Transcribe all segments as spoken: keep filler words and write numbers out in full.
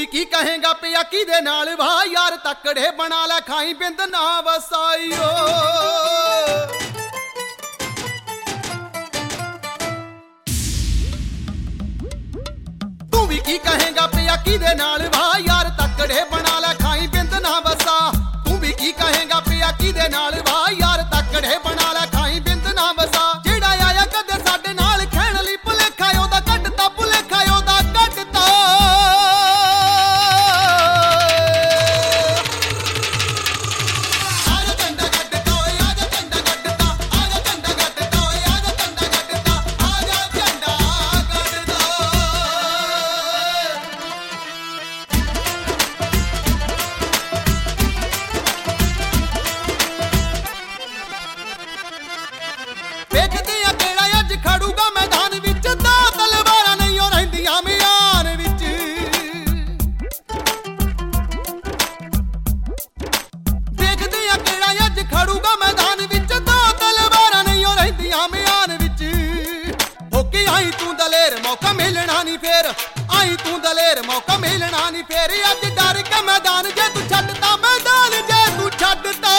की कहेगा पिया किदे नाल वा यार तकड़े बना लै खाई बिंद ना वसाईओ। तू भी की कहेगा पिया किदे नाल वा यार तकड़े बना लै खाई बिंद ना वसा। तू भी की कहेगा पिया किदे नाल वा यार तकड़े बना लै खाई बिंद ना वसा। जेड़ा आया कदे साडे नाल खैण लई भुलेखा ओदा कटता भुलेखा ओदा कटता। खड़ूगा मैदान विच दो तलवारां नहीं ओ रहिंदियां म्यान विच। होके आई तू दलेर मौका मिलना नहीं फेर, आई तू दलेर मौका मिलना नहीं फेर। अज डर के मैदान जे तू छड्डता मैदान जे तू छड्डता।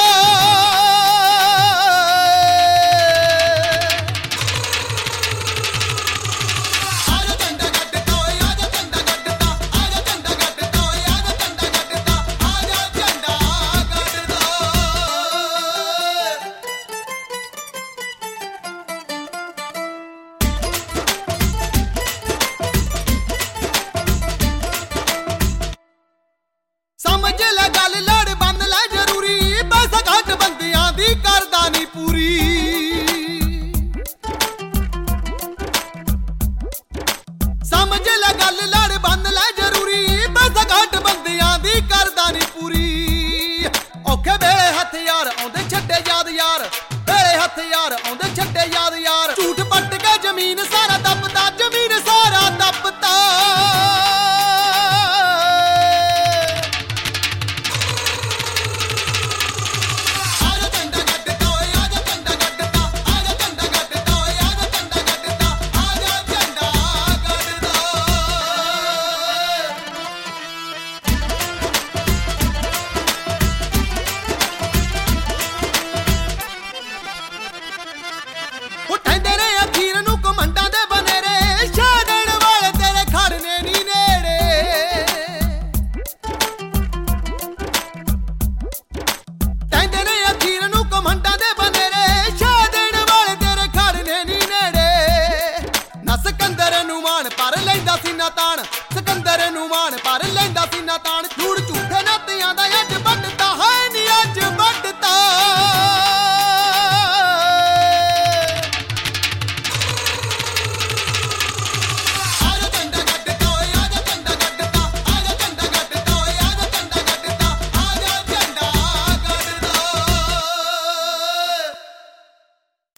समझ ले गल